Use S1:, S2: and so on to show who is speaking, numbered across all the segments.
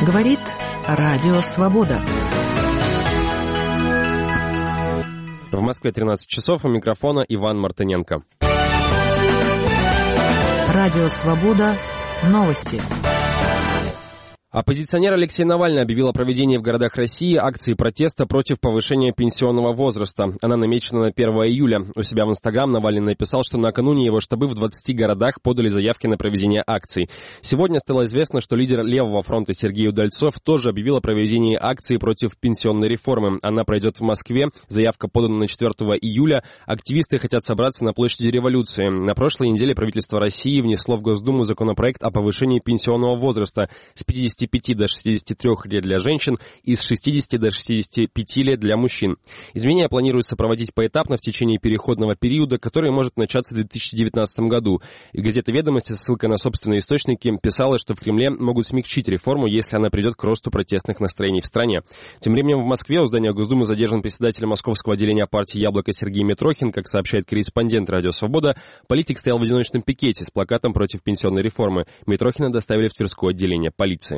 S1: Говорит Радио Свобода.
S2: В Москве 13 часов, у микрофона Иван Мартыненко.
S1: Радио Свобода. Новости.
S2: Оппозиционер Алексей Навальный объявил о проведении в городах России акции протеста против повышения пенсионного возраста. Она намечена на 1 июля. У себя в Инстаграм Навальный написал, что накануне его штабы в 20 городах подали заявки на проведение акций. Сегодня стало известно, что лидер Левого фронта Сергей Удальцов тоже объявил о проведении акции против пенсионной реформы. Она пройдет в Москве. Заявка подана на 4 июля. Активисты хотят собраться на площади Революции. На прошлой неделе правительство России внесло в Госдуму законопроект о повышении пенсионного возраста с 55 до 63 лет для женщин и с 60 до 65 лет для мужчин. Изменения планируется проводить поэтапно в течение переходного периода, который может начаться в 2019 году. И газета «Ведомости» со ссылкой на собственные источники писала, что в Кремле могут смягчить реформу, если она придет к росту протестных настроений в стране. Тем временем в Москве у здания Госдумы задержан председатель московского отделения партии «Яблоко» Сергей Митрохин. Как сообщает корреспондент «Радио Свобода», политик стоял в одиночном пикете с плакатом против пенсионной реформы. Митрохина доставили в Тверское отделение полиции.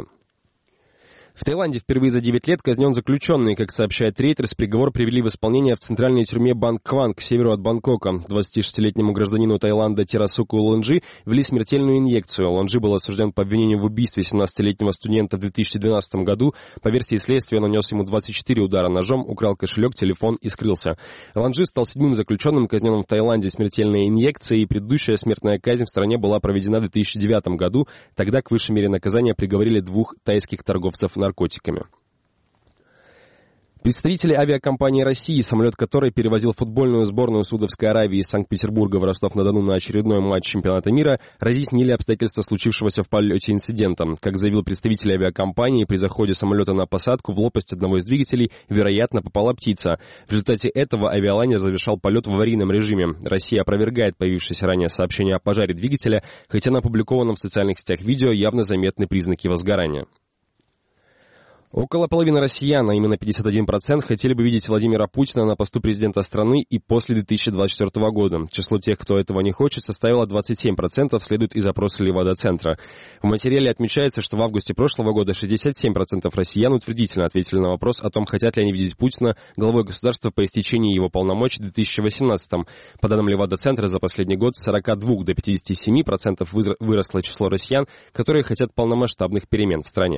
S2: В Таиланде впервые за 9 лет казнен заключенный. Как сообщает Reuters, приговор привели в исполнение в центральной тюрьме Бангкван к северу от Бангкока. 26-летнему гражданину Таиланда Терасуку Лонжи ввели смертельную инъекцию. Лонжи был осужден по обвинению в убийстве 17-летнего студента в 2012 году. По версии следствия, он нанес ему 24 удара ножом, украл кошелек, телефон и скрылся. Лонжи стал 7-м заключенным, казненным в Таиланде смертельной инъекцией, и предыдущая смертная казнь в стране была проведена в 2009 году. Тогда к высшей мере наказания приговорили 2 тайских торговцев наркотиками. Представители авиакомпании России, самолет которой перевозил футбольную сборную Саудовской Аравии из Санкт-Петербурга в Ростов-на-Дону на очередной матч чемпионата мира, разъяснили обстоятельства случившегося в полете инцидента. Как заявил представитель авиакомпании, при заходе самолета на посадку в лопасть одного из двигателей, вероятно, попала птица. В результате этого авиалайнер завершал полет в аварийном режиме. Россия опровергает появившееся ранее сообщение о пожаре двигателя, хотя на опубликованном в социальных сетях видео явно заметны признаки возгорания. Около половины россиян, а именно 51%, хотели бы видеть Владимира Путина на посту президента страны и после 2024 года. Число тех, кто этого не хочет, составило 27%, следует из опроса Левада-центра. В материале отмечается, что в августе прошлого года 67% россиян утвердительно ответили на вопрос о том, хотят ли они видеть Путина главой государства по истечении его полномочий в 2018. По данным Левада-центра, за последний год с 42 до 57% выросло число россиян, которые хотят полномасштабных перемен в стране.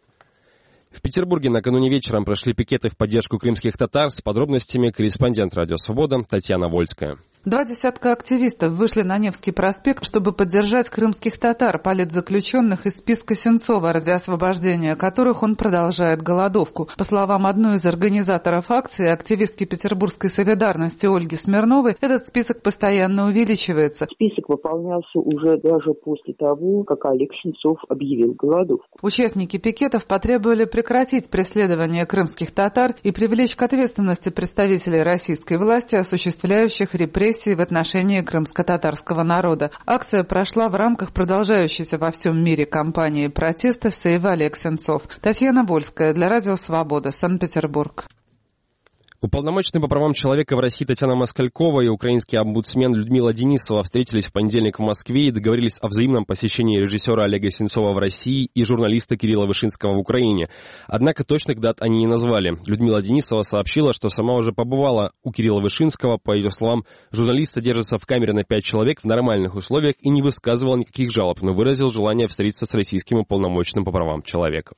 S2: В Петербурге накануне вечером прошли пикеты в поддержку крымских татар. С подробностями корреспондент «Радио Свобода» Татьяна Вольская.
S3: 20 активистов вышли на Невский проспект, чтобы поддержать крымских татар, политзаключенных из списка Сенцова, ради освобождения которых он продолжает голодовку. По словам одной из организаторов акции, активистки петербургской солидарности Ольги Смирновой, этот список постоянно увеличивается.
S4: Список выполнялся уже даже после того, как Олег Сенцов объявил голодовку.
S3: Участники пикетов потребовали прекратить преследование крымских татар и привлечь к ответственности представителей российской власти, осуществляющих репрессии в отношении крымско-татарского народа. Акция прошла в рамках продолжающейся во всем мире кампании протеста «Сейв Олег Сенцов». Татьяна Вольская для Радио Свобода, Санкт-Петербург.
S2: Уполномоченный по правам человека в России Татьяна Москалькова и украинский омбудсмен Людмила Денисова встретились в понедельник в Москве и договорились о взаимном посещении режиссера Олега Сенцова в России и журналиста Кирилла Вышинского в Украине. Однако точных дат они не назвали. Людмила Денисова сообщила, что сама уже побывала у Кирилла Вышинского. По ее словам, журналист содержится в камере на 5 человек в нормальных условиях и не высказывал никаких жалоб, но выразил желание встретиться с российским уполномоченным по правам человека.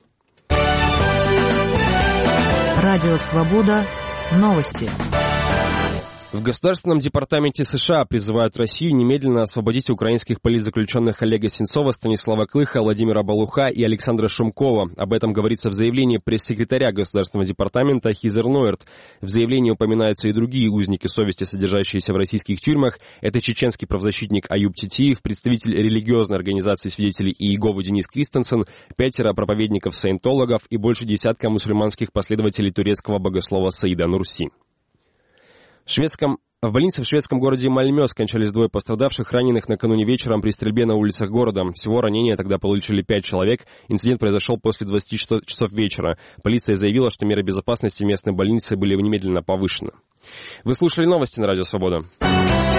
S1: Радио Свобода. Новости.
S2: В Государственном департаменте США призывают Россию немедленно освободить украинских политзаключенных Олега Сенцова, Станислава Клыха, Владимира Балуха и Александра Шумкова. Об этом говорится в заявлении пресс-секретаря Государственного департамента Хизер Нойерт. В заявлении упоминаются и другие узники совести, содержащиеся в российских тюрьмах. Это чеченский правозащитник Аюб Титиев, представитель религиозной организации свидетелей Иеговы Денис Кристенсен, 5 проповедников-саентологов и больше десятка мусульманских последователей турецкого богослова Саида Нурси. В больнице в шведском городе Мальмё скончались 2 пострадавших, раненых накануне вечером при стрельбе на улицах города. Всего ранения тогда получили 5 человек. Инцидент произошел после 20 часов вечера. Полиция заявила, что меры безопасности местной больницы были немедленно повышены. Вы слушали новости на Радио Свобода.